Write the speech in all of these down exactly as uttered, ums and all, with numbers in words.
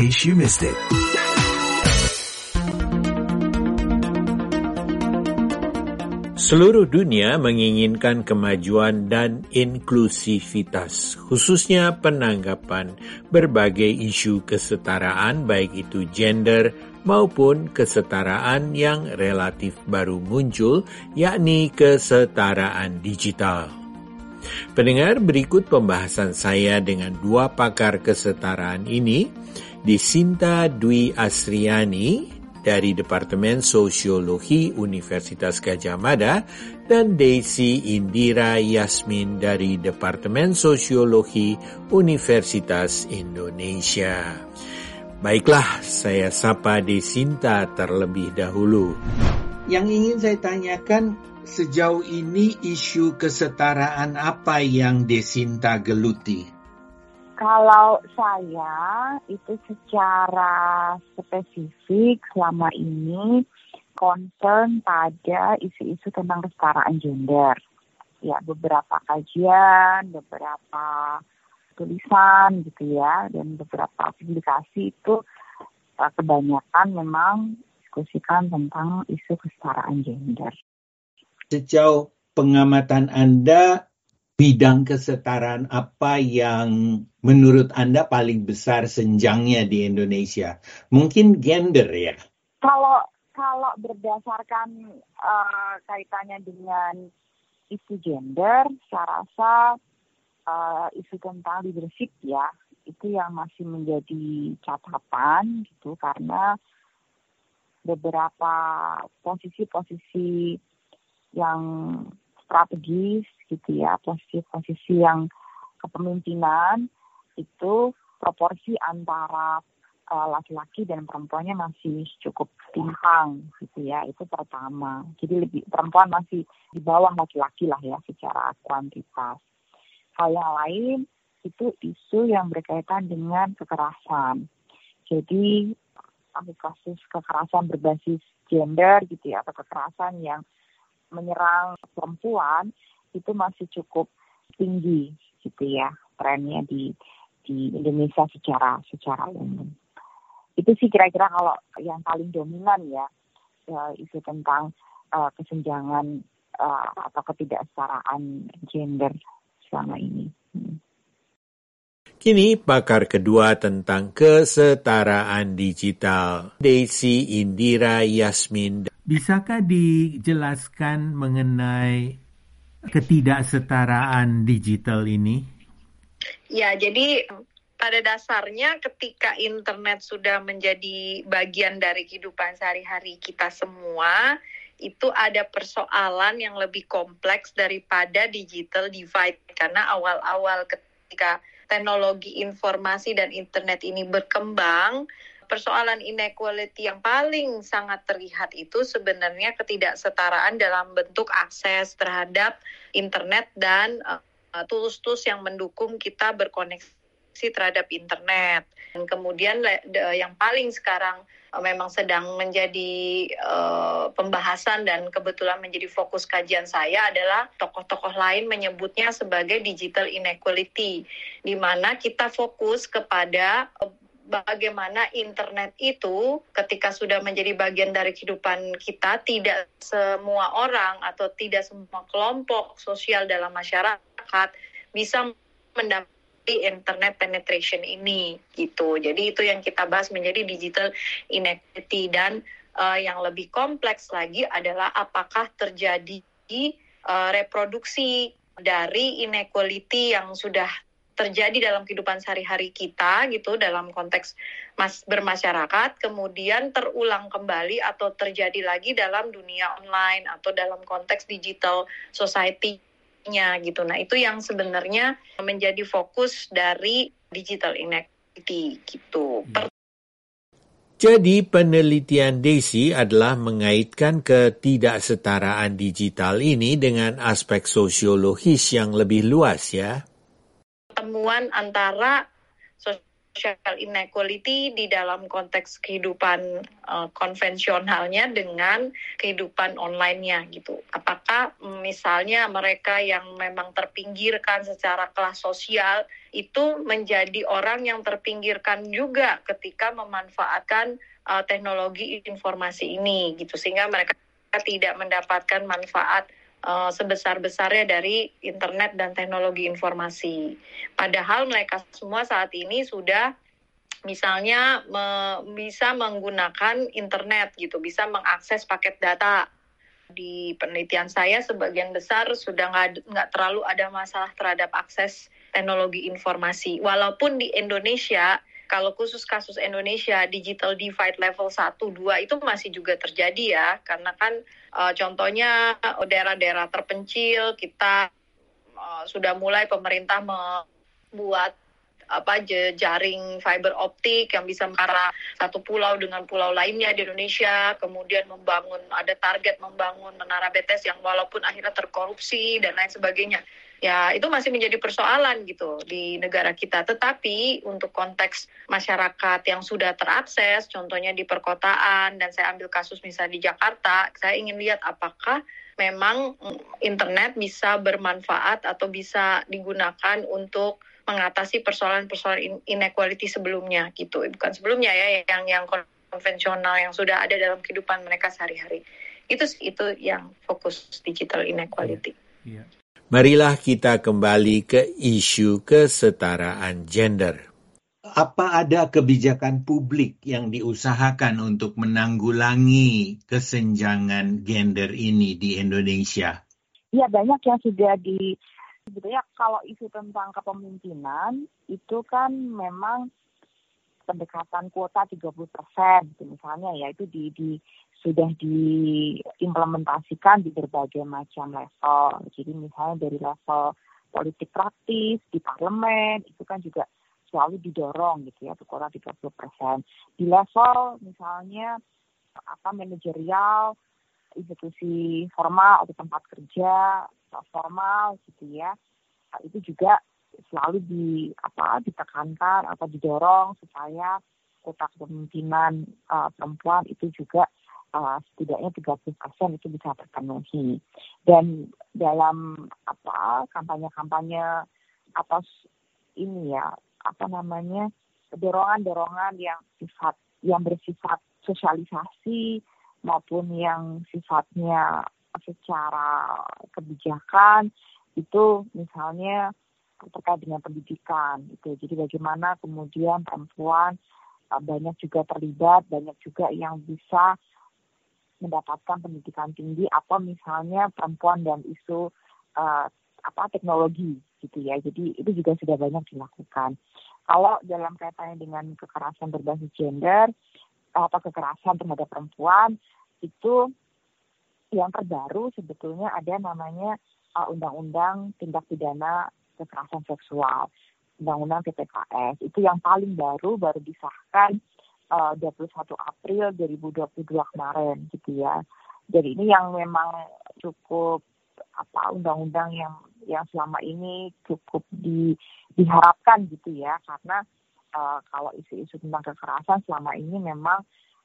case you missed it. Seluruh dunia menginginkan kemajuan dan inklusivitas, khususnya penanggapan berbagai isu kesetaraan, baik itu gender maupun kesetaraan yang relatif baru muncul, yakni kesetaraan digital. Pendengar, berikut pembahasan saya dengan dua pakar kesetaraan ini, Desinta Dwi Asriani dari Departemen Sosiologi Universitas Gadjah Mada dan Desi Indira Yasmin dari Departemen Sosiologi Universitas Indonesia. Baiklah, saya sapa Desinta terlebih dahulu. Yang ingin saya tanyakan, sejauh ini isu kesetaraan apa yang Desinta geluti? Kalau saya itu secara spesifik selama ini concern pada isu-isu tentang kesetaraan gender. Ya, beberapa kajian, beberapa tulisan gitu ya, dan beberapa publikasi itu kebanyakan memang diskusikan tentang isu kesetaraan gender. Sejauh pengamatan Anda, bidang kesetaraan apa yang menurut Anda paling besar senjangnya di Indonesia? Mungkin gender ya? Kalau kalau berdasarkan uh, kaitannya dengan isu gender, saya rasa uh, isu tentang leadership ya, itu yang masih menjadi catatan gitu, karena beberapa posisi-posisi yang strategis gitu ya, posisi-posisi yang kepemimpinan itu proporsi antara uh, laki-laki dan perempuannya masih cukup timpang gitu ya, itu pertama. Jadi lebih perempuan masih di bawah laki-laki lah ya secara kuantitas. Hal yang lain itu isu yang berkaitan dengan kekerasan. Jadi kasus kekerasan berbasis gender gitu ya, atau kekerasan yang menyerang perempuan itu masih cukup tinggi gitu ya trennya di di Indonesia secara secara umum. Itu sih kira-kira kalau yang paling dominan ya, ya isu tentang uh, kesenjangan uh, atau ketidaksetaraan gender selama ini. Hmm. Kini pakar kedua tentang kesetaraan digital, Desi Indira Yasmin. Bisakah dijelaskan mengenai ketidaksetaraan digital ini? Ya, jadi pada dasarnya ketika internet sudah menjadi bagian dari kehidupan sehari-hari kita semua, itu ada persoalan yang lebih kompleks daripada digital divide. Karena awal-awal ketika teknologi informasi dan internet ini berkembang, persoalan inequality yang paling sangat terlihat itu sebenarnya ketidaksetaraan dalam bentuk akses terhadap internet dan uh, tools-tools yang mendukung kita berkoneksi terhadap internet. Dan kemudian uh, yang paling sekarang uh, memang sedang menjadi uh, pembahasan dan kebetulan menjadi fokus kajian saya adalah tokoh-tokoh lain menyebutnya sebagai digital inequality, di mana kita fokus kepada uh, bagaimana internet itu ketika sudah menjadi bagian dari kehidupan kita, tidak semua orang atau tidak semua kelompok sosial dalam masyarakat bisa mendapati internet penetration ini gitu. Jadi itu yang kita bahas menjadi digital inequality, dan uh, yang lebih kompleks lagi adalah apakah terjadi uh, reproduksi dari inequality yang sudah terjadi dalam kehidupan sehari-hari kita gitu, dalam konteks mas bermasyarakat, kemudian terulang kembali atau terjadi lagi dalam dunia online atau dalam konteks digital society-nya gitu. Nah, itu yang sebenarnya menjadi fokus dari digital inequality gitu. Per- Jadi penelitian Desi adalah mengaitkan ketidaksetaraan digital ini dengan aspek sosiologis yang lebih luas ya. Pertemuan antara social inequality di dalam konteks kehidupan uh, konvensionalnya dengan kehidupan online-nya gitu. Apakah misalnya mereka yang memang terpinggirkan secara kelas sosial itu menjadi orang yang terpinggirkan juga ketika memanfaatkan uh, teknologi informasi ini gitu, sehingga mereka tidak mendapatkan manfaat Uh, sebesar-besarnya dari internet dan teknologi informasi. Padahal mereka semua saat ini sudah misalnya me- bisa menggunakan internet gitu, bisa mengakses paket data. Di penelitian saya sebagian besar sudah nggak nggak terlalu ada masalah terhadap akses teknologi informasi. Walaupun di Indonesia, kalau khusus kasus Indonesia, digital divide level satu, dua itu masih juga terjadi ya, karena kan Uh, contohnya daerah-daerah terpencil kita uh, sudah mulai pemerintah membuat apa jaring fiber optik yang bisa mengarah satu pulau dengan pulau lainnya di Indonesia, kemudian membangun ada target membangun menara B T S yang walaupun akhirnya terkorupsi dan lain sebagainya. Ya, itu masih menjadi persoalan gitu di negara kita. Tetapi untuk konteks masyarakat yang sudah terakses, contohnya di perkotaan, dan saya ambil kasus misalnya di Jakarta, saya ingin lihat apakah memang internet bisa bermanfaat atau bisa digunakan untuk mengatasi persoalan-persoalan inequality sebelumnya gitu. Bukan sebelumnya ya, yang yang konvensional yang sudah ada dalam kehidupan mereka sehari-hari. Itu itu yang fokus digital inequality. Yeah. Yeah. Marilah kita kembali ke isu kesetaraan gender. Apa ada kebijakan publik yang diusahakan untuk menanggulangi kesenjangan gender ini di Indonesia? Ya, banyak yang sudah di... Sebetulnya kalau isu tentang kepemimpinan, itu kan memang pendekatan kuota tiga puluh persen, misalnya ya, itu di, di sudah diimplementasikan di berbagai macam level. Jadi misalnya dari level politik praktis, di parlemen, itu kan juga selalu didorong gitu ya, kuota tiga puluh persen. Di level misalnya apa manajerial, institusi formal atau tempat kerja formal gitu ya, itu juga selalu di apa ditekankan atau didorong supaya kuota kepemimpinan uh, perempuan itu juga uh, setidaknya tiga puluh persen itu bisa terpenuhi. Dan dalam apa kampanye-kampanye atas ini ya, apa namanya, dorongan-dorongan yang sifat yang bersifat sosialisasi maupun yang sifatnya secara kebijakan, itu misalnya terkait dengan pendidikan gitu. Jadi bagaimana kemudian perempuan uh, banyak juga terlibat, banyak juga yang bisa mendapatkan pendidikan tinggi, atau misalnya perempuan dan isu uh, apa teknologi gitu ya. Jadi itu juga sudah banyak dilakukan. Kalau dalam kaitannya dengan kekerasan berbasis gender atau kekerasan terhadap perempuan, itu yang terbaru sebetulnya ada namanya uh, Undang-Undang Tindak Pidana Kekerasan Seksual, Undang-Undang T P K S. Itu yang paling baru, baru disahkan uh, dua puluh satu April dua ribu dua puluh dua kemarin gitu ya. Jadi ini yang memang cukup apa undang-undang yang yang selama ini cukup di, diharapkan gitu ya, karena uh, kalau isu-isu tentang kekerasan selama ini memang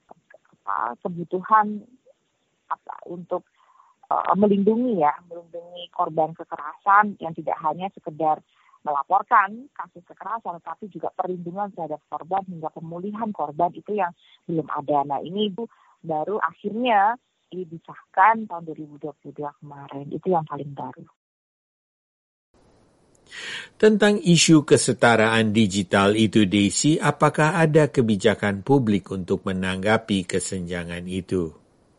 apa, kebutuhan apa untuk uh, melindungi ya, melindungi korban kekerasan yang tidak hanya sekedar melaporkan kasus kekerasan, tetapi juga perlindungan terhadap korban hingga pemulihan korban itu yang belum ada. Nah ini Bu baru akhirnya disahkan tahun dua ribu dua puluh dua kemarin, itu yang paling baru. Tentang isu kesetaraan digital itu, Desi, apakah ada kebijakan publik untuk menanggapi kesenjangan itu?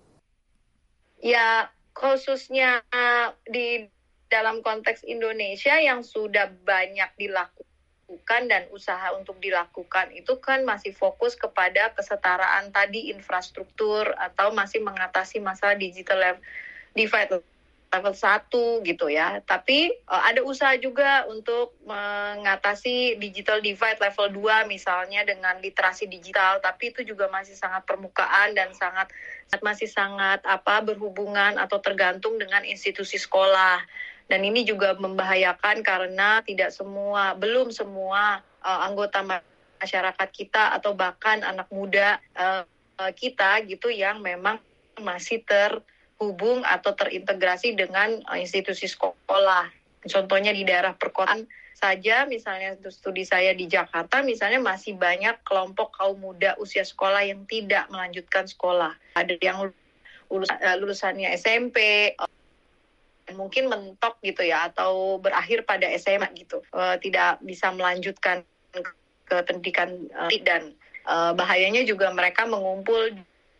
Ya, khususnya di dalam konteks Indonesia yang sudah banyak dilakukan dan usaha untuk dilakukan itu kan masih fokus kepada kesetaraan tadi, infrastruktur, atau masih mengatasi masalah digital divide level satu gitu ya. Tapi uh, ada usaha juga untuk mengatasi digital divide level dua misalnya dengan literasi digital, tapi itu juga masih sangat permukaan dan sangat masih sangat apa berhubungan atau tergantung dengan institusi sekolah. Dan ini juga membahayakan karena tidak semua belum semua uh, anggota masyarakat kita atau bahkan anak muda uh, kita gitu yang memang masih terhubung atau terintegrasi dengan uh, institusi sekolah. Contohnya di daerah perkotaan saja, misalnya studi saya di Jakarta, misalnya masih banyak kelompok kaum muda usia sekolah yang tidak melanjutkan sekolah. Ada yang lulus, uh, lulusannya S M P, uh, mungkin mentok gitu ya, atau berakhir pada S M A gitu, uh, tidak bisa melanjutkan ke pendidikan uh, dan uh, bahayanya juga mereka mengumpul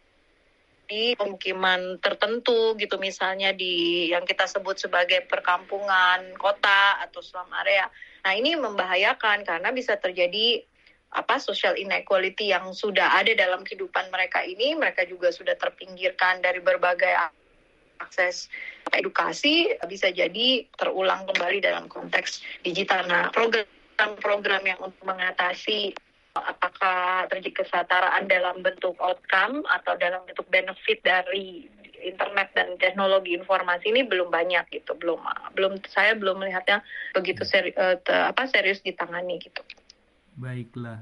di pemukiman tertentu gitu, misalnya di yang kita sebut sebagai perkampungan kota atau slum area. Nah, ini membahayakan karena bisa terjadi apa social inequality yang sudah ada dalam kehidupan mereka ini. Mereka juga sudah terpinggirkan dari berbagai akses edukasi, bisa jadi terulang kembali dalam konteks digital. Nah, program-program yang untuk mengatasi apakah terjadi kesetaraan dalam bentuk outcome atau dalam bentuk benefit dari internet dan teknologi informasi ini belum banyak gitu, belum belum saya belum melihatnya begitu seri, uh, te, apa serius ditangani gitu. Baiklah.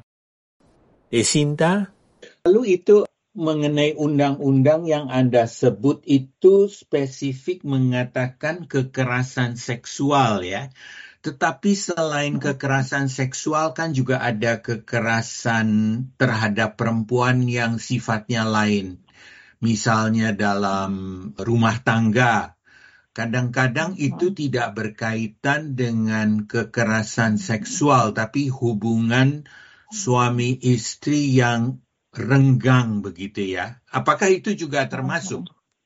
Desinta, lalu itu mengenai undang-undang yang Anda sebut itu spesifik mengatakan kekerasan seksual ya. Tetapi selain kekerasan seksual kan juga ada kekerasan terhadap perempuan yang sifatnya lain. Misalnya dalam rumah tangga. Kadang-kadang itu tidak berkaitan dengan kekerasan seksual, tapi hubungan suami istri yang renggang begitu ya. Apakah itu juga termasuk?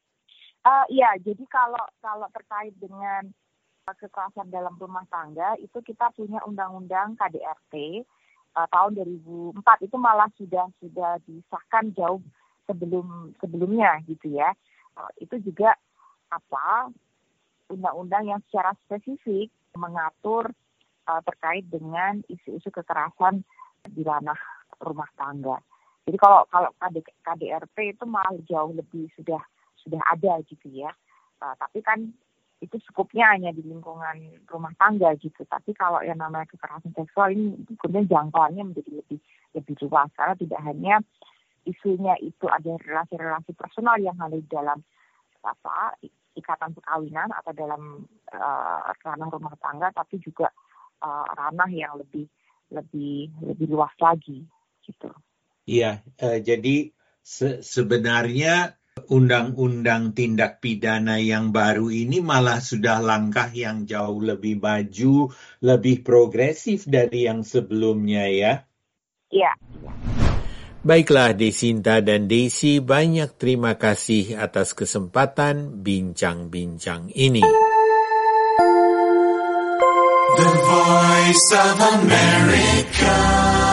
Uh, iya, jadi kalau kalau terkait dengan kekerasan dalam rumah tangga itu kita punya undang-undang K D R T uh, tahun dua ribu empat, itu malah sudah sudah disahkan jauh sebelum sebelumnya gitu ya. Uh, itu juga apa undang-undang yang secara spesifik mengatur uh, terkait dengan isu-isu kekerasan di ranah rumah tangga. Jadi kalau kalau K D R T itu malah jauh lebih sudah sudah ada gitu ya. Uh, tapi kan itu skupnya hanya di lingkungan rumah tangga gitu. Tapi kalau yang namanya kekerasan seksual ini kemudian jangkauannya menjadi lebih lebih luas, karena tidak hanya isunya itu ada relasi-relasi personal yang ada di dalam apa ikatan perkawinan atau dalam uh, ranah rumah tangga, tapi juga uh, ranah yang lebih lebih lebih luas lagi gitu. Iya, uh, jadi se- sebenarnya undang-undang tindak pidana yang baru ini malah sudah langkah yang jauh lebih maju, lebih progresif dari yang sebelumnya ya. Iya. Baiklah Desinta dan Daisy, banyak terima kasih atas kesempatan bincang-bincang ini. The Voice of America.